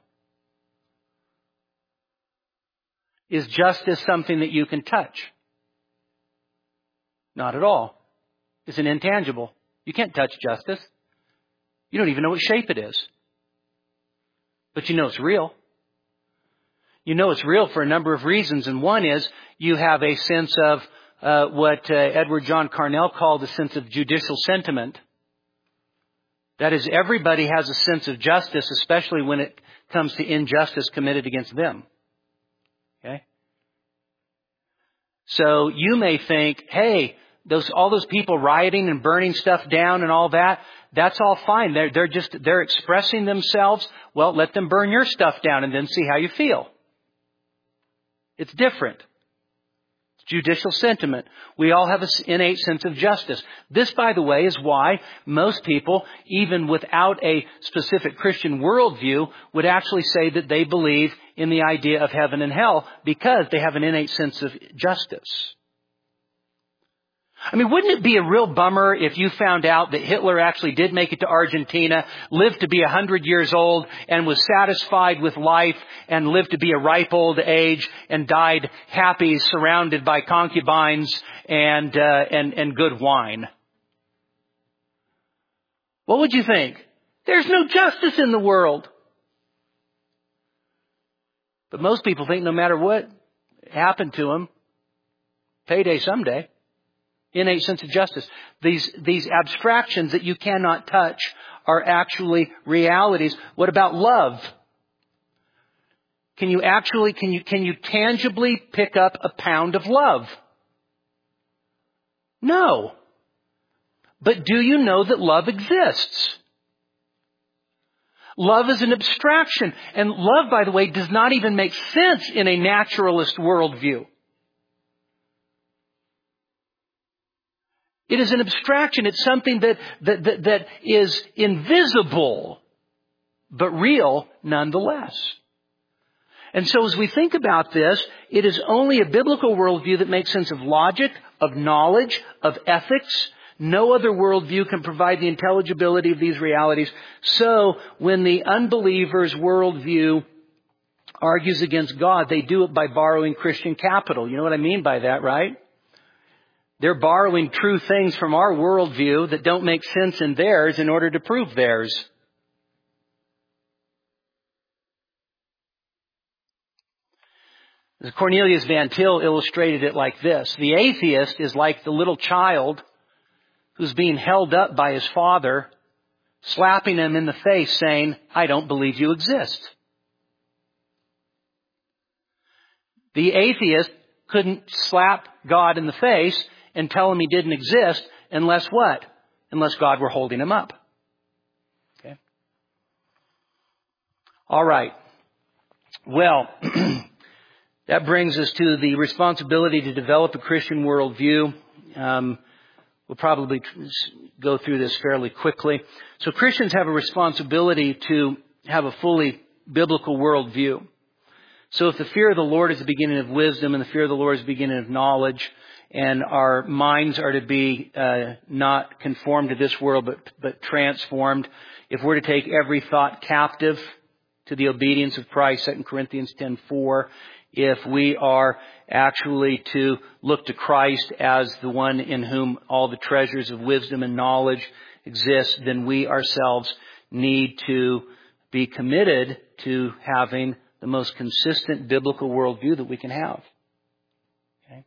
Is justice something that you can touch? Not at all. It's an intangible. You can't touch justice. You don't even know what shape it is. But you know it's real. You know it's real for a number of reasons. And one is you have a sense of uh, what uh, Edward John Carnell called a sense of judicial sentiment. That is, everybody has a sense of justice, especially when it comes to injustice committed against them. Okay? So you may think, hey, those all those people rioting and burning stuff down and all that, that's all fine. They're, they're just, they're expressing themselves. Well, let them burn your stuff down and then see how you feel. It's different. It's judicial sentiment. We all have an innate sense of justice. This, by the way, is why most people, even without a specific Christian worldview, would actually say that they believe in the idea of heaven and hell because they have an innate sense of justice. I mean, wouldn't it be a real bummer if you found out that Hitler actually did make it to Argentina, lived to be a hundred years old, and was satisfied with life, and lived to be a ripe old age, and died happy, surrounded by concubines and uh, and and good wine? What would you think? There's no justice in the world. But most people think no matter what happened to him, payday someday. Innate sense of justice. These, these abstractions that you cannot touch are actually realities. What about love? Can you actually, can you, can you tangibly pick up a pound of love? No. But do you know that love exists? Love is an abstraction. And love, by the way, does not even make sense in a naturalist worldview. It is an abstraction. It's something that, that, that, that is invisible, but real nonetheless. And so as we think about this, it is only a biblical worldview that makes sense of logic, of knowledge, of ethics. No other worldview can provide the intelligibility of these realities. So when the unbeliever's worldview argues against God, they do it by borrowing Christian capital. You know what I mean by that, right? They're borrowing true things from our worldview that don't make sense in theirs in order to prove theirs. Cornelius Van Til illustrated it like this. The atheist is like the little child who's being held up by his father, slapping him in the face saying, "I don't believe you exist." The atheist couldn't slap God in the face and tell him he didn't exist unless what? Unless God were holding him up. Okay. All right. Well, that brings us to the responsibility to develop a Christian worldview. Um, we'll probably go through this fairly quickly. So Christians have a responsibility to have a fully biblical worldview. So if the fear of the Lord is the beginning of wisdom and the fear of the Lord is the beginning of knowledge, and our minds are to be uh, not conformed to this world but, but transformed, if we're to take every thought captive to the obedience of Christ, Second Corinthians ten four, if we are actually to look to Christ as the one in whom all the treasures of wisdom and knowledge exist, then we ourselves need to be committed to having the most consistent biblical worldview that we can have. Okay?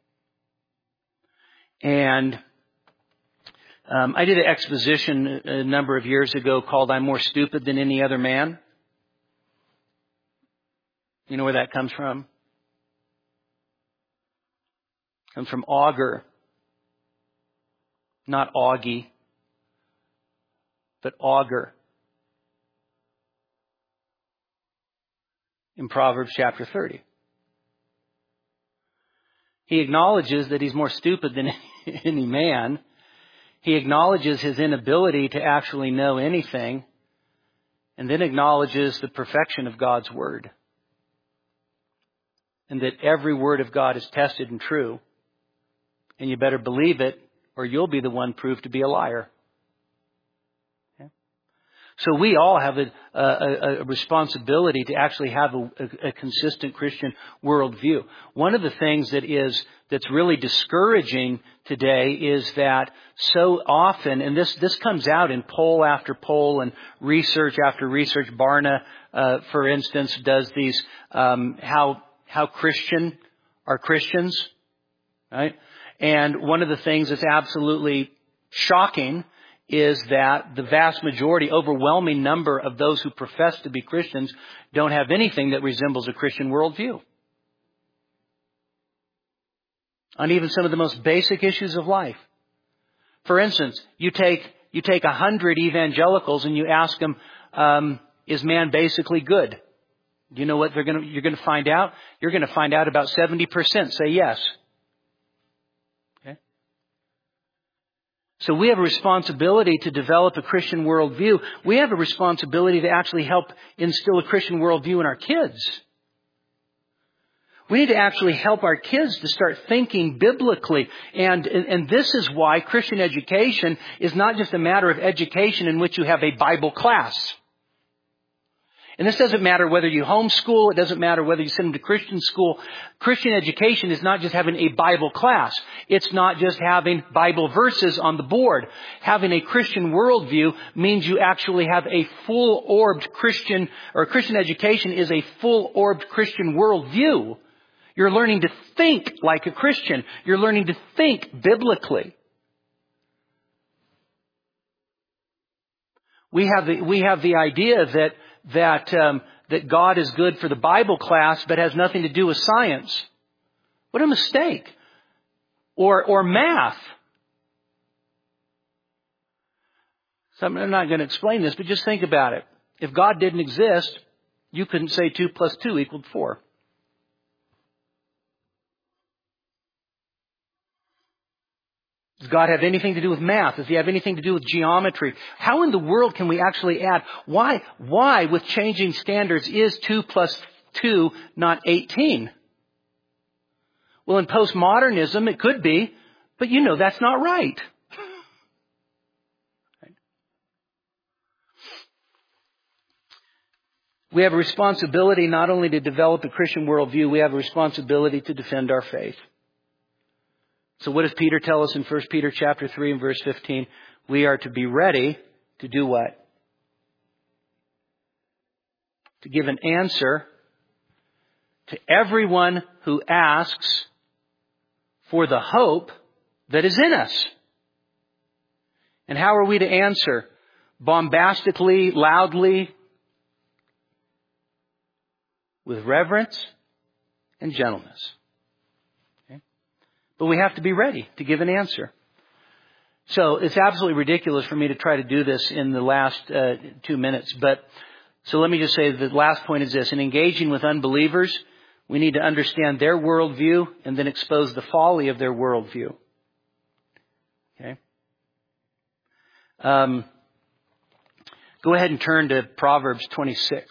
And um, I did an exposition a number of years ago called "I'm More Stupid Than Any Other Man." You know where that comes from? It comes from augur, not Augie, but augur. In Proverbs chapter thirty. He acknowledges that he's more stupid than any man. He acknowledges his inability to actually know anything, and then acknowledges the perfection of God's Word. And that every word of God is tested and true. And you better believe it, or you'll be the one proved to be a liar. Okay? So we all have a, a, a responsibility to actually have a, a, a consistent Christian worldview. One of the things that is that's really discouraging today is that so often, and this this comes out in poll after poll and research after research. Barna, uh, for instance, does these um, how how Christian are Christians, right? And one of the things that's absolutely shocking is that the vast majority, overwhelming number of those who profess to be Christians don't have anything that resembles a Christian worldview on even some of the most basic issues of life. For instance, you take you take a hundred evangelicals and you ask them, um, "Is man basically good?" Do you know what they're going to? You're going to find out. You're going to find out about seventy percent say yes. Okay. So we have a responsibility to develop a Christian worldview. We have a responsibility to actually help instill a Christian worldview in our kids. We need to actually help our kids to start thinking biblically. And, and, and this is why Christian education is not just a matter of education in which you have a Bible class. And this doesn't matter whether you homeschool. It doesn't matter whether you send them to Christian school. Christian education is not just having a Bible class. It's not just having Bible verses on the board. Having a Christian worldview means you actually have a full-orbed Christian, or Christian education is a full-orbed Christian worldview. You're learning to think like a Christian. You're learning to think biblically. We have the, we have the idea that that um, that God is good for the Bible class, but has nothing to do with science. What a mistake! Or or math. So I'm not going to explain this, but just think about it. If God didn't exist, you couldn't say two plus two equaled four. Does God have anything to do with math? Does He have anything to do with geometry? How in the world can we actually add? Why, why with changing standards is two plus two not eighteen? Well, in postmodernism it could be, but you know that's not right. We have a responsibility not only to develop a Christian worldview, we have a responsibility to defend our faith. So what does Peter tell us in First Peter chapter three and verse fifteen? We are to be ready to do what? To give an answer to everyone who asks for the hope that is in us. And how are we to answer? Bombastically, loudly, with reverence and gentleness. But we have to be ready to give an answer. So it's absolutely ridiculous for me to try to do this in the last uh, two minutes. But so let me just say the last point is this. In engaging with unbelievers, we need to understand their worldview and then expose the folly of their worldview. Okay. Um, go ahead and turn to Proverbs twenty-six.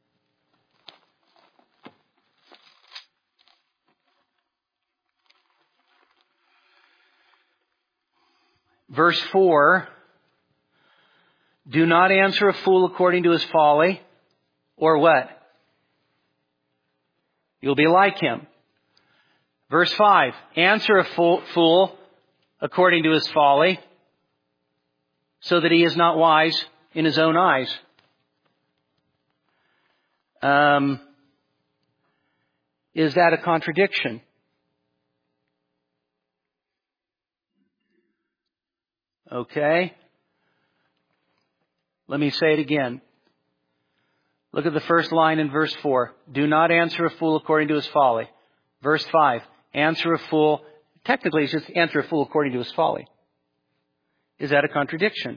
Verse four, do not answer a fool according to his folly, or what? You'll be like him. Verse five, answer a fool, fool according to his folly, so that he is not wise in his own eyes. Um, is that a contradiction? Okay. Let me say it again. Look at the first line in verse four. Do not answer a fool according to his folly. Verse five. Answer a fool. Technically, it's just answer a fool according to his folly. Is that a contradiction?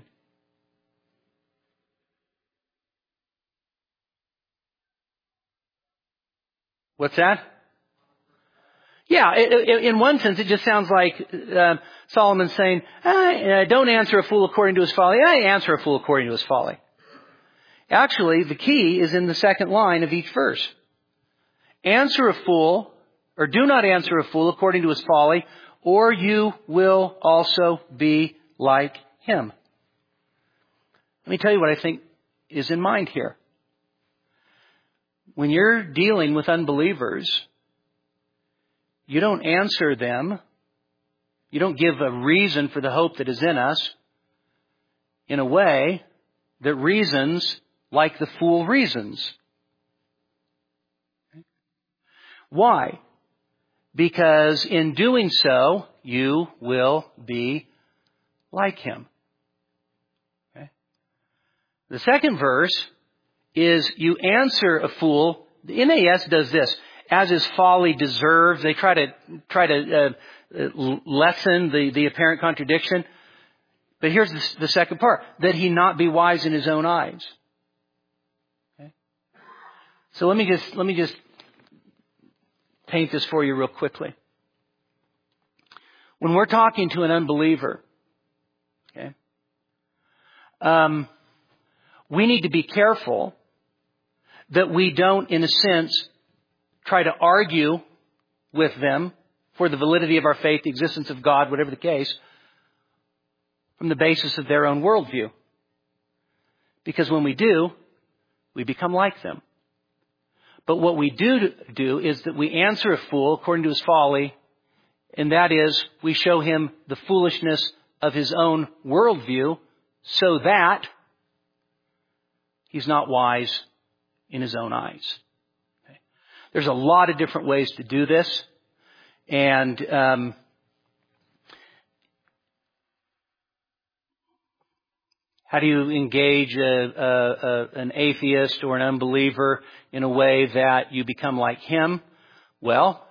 What's that? Yeah, in one sense, it just sounds like uh, Solomon saying, eh, don't answer a fool according to his folly. Eh, answer a fool according to his folly. Actually, the key is in the second line of each verse. Answer a fool, or do not answer a fool according to his folly, or you will also be like him. Let me tell you what I think is in mind here. When you're dealing with unbelievers, you don't answer them. You don't give a reason for the hope that is in us in a way that reasons like the fool reasons. Why? Because in doing so, you will be like him. Okay? The second verse is you answer a fool. The N A S does this. As his folly deserves. They try to try to uh, lessen the, the apparent contradiction. But here's the, the second part. That he not be wise in his own eyes. Okay? So let me just let me just paint this for you real quickly. When we're talking to an unbeliever, okay, um, we need to be careful that we don't, in a sense, try to argue with them for the validity of our faith, the existence of God, whatever the case, from the basis of their own worldview. Because when we do, we become like them. But what we do do is that we answer a fool according to his folly, and that is, we show him the foolishness of his own worldview so that he's not wise in his own eyes. Okay. There's a lot of different ways to do this, and um, how do you engage a, a, a, an atheist or an unbeliever in a way that you become like him? Well,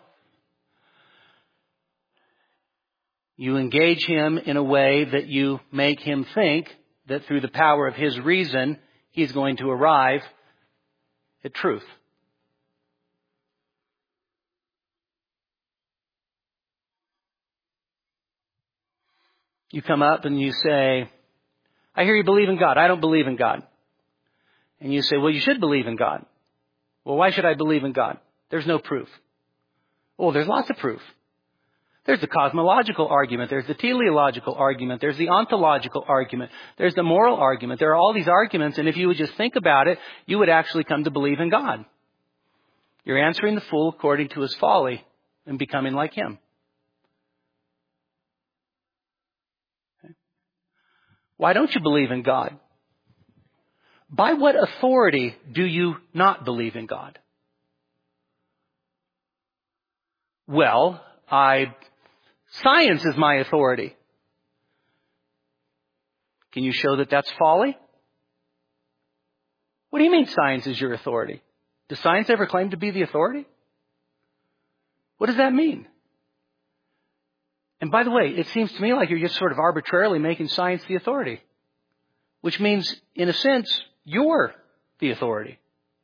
you engage him in a way that you make him think that through the power of his reason, he's going to arrive at truth. You come up and you say, I hear you believe in God. I don't believe in God. And you say, well, you should believe in God. Well, why should I believe in God? There's no proof. Well, there's lots of proof. There's the cosmological argument. There's the teleological argument. There's the ontological argument. There's the moral argument. There are all these arguments, and if you would just think about it, you would actually come to believe in God. You're answering the fool according to his folly and becoming like him. Okay. Why don't you believe in God? By what authority do you not believe in God? Well, I... Science is my authority. Can you show that that's folly? What do you mean science is your authority? Does science ever claim to be the authority? What does that mean? And by the way, it seems to me like you're just sort of arbitrarily making science the authority. Which means, in a sense, you're the authority.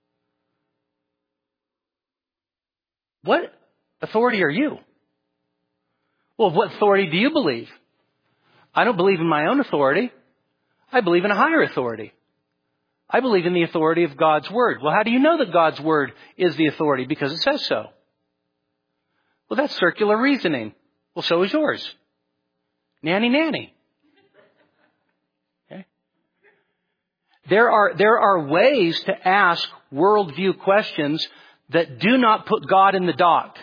What authority are you? Well, what authority do you believe? I don't believe in my own authority. I believe in a higher authority. I believe in the authority of God's Word. Well, how do you know that God's Word is the authority? Because it says so. Well, that's circular reasoning. Well, so is yours. Nanny, nanny. Okay. There are, there are ways to ask worldview questions that do not put God in the dock.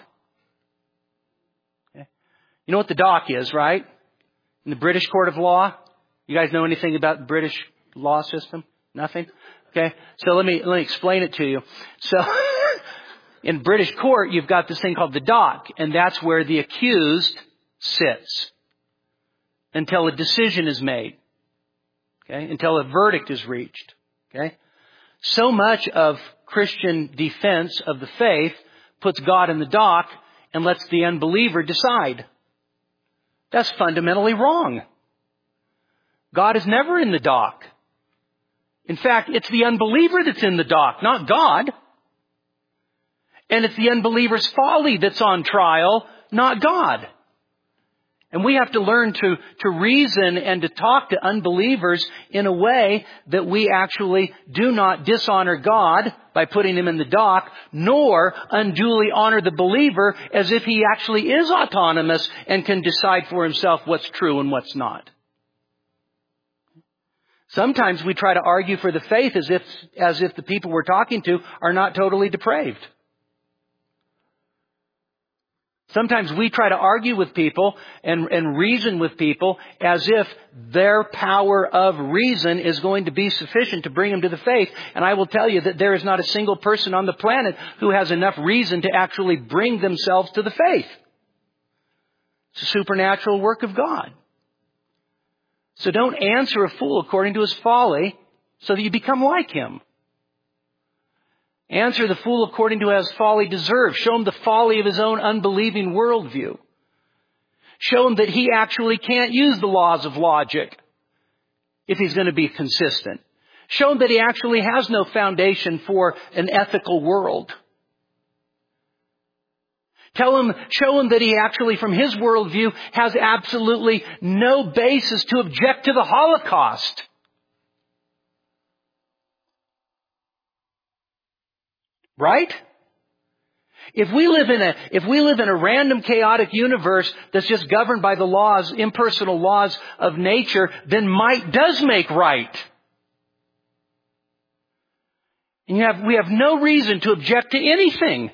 You know what the dock is, right? In the British court of law? You guys know anything about the British law system? Nothing? Okay. So let me, let me explain it to you. So, in British court, you've got this thing called the dock, and that's where the accused sits until a decision is made. Okay. Until a verdict is reached. Okay. So much of Christian defense of the faith puts God in the dock and lets the unbeliever decide. That's fundamentally wrong. God is never in the dock. In fact, it's the unbeliever that's in the dock, not God. And it's the unbeliever's folly that's on trial, not God. And we have to learn to, to reason and to talk to unbelievers in a way that we actually do not dishonor God by putting him in the dock, nor unduly honor the believer as if he actually is autonomous and can decide for himself what's true and what's not. Sometimes we try to argue for the faith as if, as if the people we're talking to are not totally depraved. Sometimes we try to argue with people and, and reason with people as if their power of reason is going to be sufficient to bring them to the faith. And I will tell you that there is not a single person on the planet who has enough reason to actually bring themselves to the faith. It's a supernatural work of God. So don't answer a fool according to his folly so that you become like him. Answer the fool according to his folly deserves. Show him the folly of his own unbelieving worldview. Show him that he actually can't use the laws of logic if he's going to be consistent. Show him that he actually has no foundation for an ethical world. Tell him, show him that he actually, from his worldview, has absolutely no basis to object to the Holocaust. Right? If we live in a, if we live in a random chaotic universe that's just governed by the laws, impersonal laws of nature, then might does make right. And you have, we have no reason to object to anything.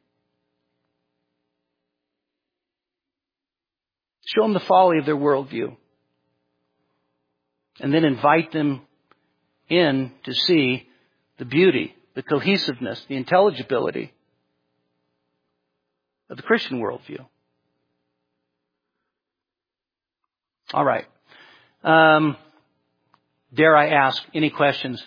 Show them the folly of their worldview. And then invite them in to see the beauty, the cohesiveness, the intelligibility of the Christian worldview. All right. Um, dare I ask any questions?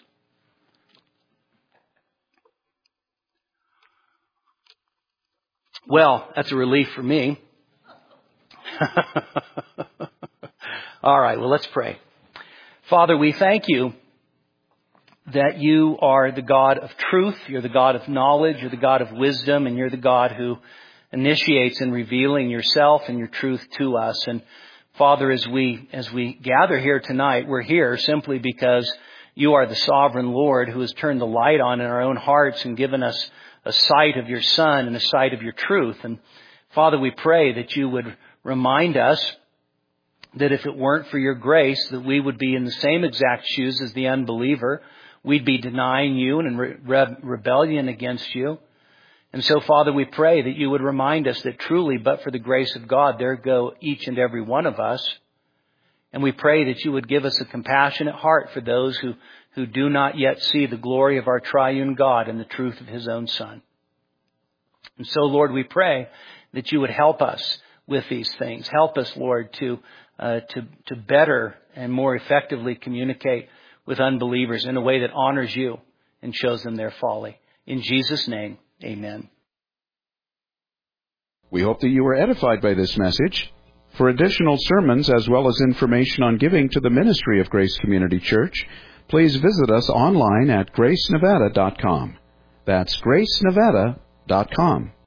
Well, that's a relief for me. All right, well, let's pray. Father, we thank you that you are the God of truth, you're the God of knowledge, you're the God of wisdom, and you're the God who initiates in revealing yourself and your truth to us. And Father, as we as we gather here tonight, we're here simply because you are the sovereign Lord who has turned the light on in our own hearts and given us a sight of your Son and a sight of your truth. And Father, we pray that you would remind us that if it weren't for your grace, that we would be in the same exact shoes as the unbeliever. We'd be denying you and in re- rebellion against you. And so, Father, we pray that you would remind us that truly, but for the grace of God, there go each and every one of us. And we pray that you would give us a compassionate heart for those who, who do not yet see the glory of our triune God and the truth of his own Son. And so, Lord, we pray that you would help us with these things. Help us, Lord, to uh, to to better and more effectively communicate with unbelievers in a way that honors you and shows them their folly. In Jesus' name, amen. We hope that you were edified by this message. For additional sermons as well as information on giving to the ministry of Grace Community Church, please visit us online at grace nevada dot com. That's grace nevada dot com.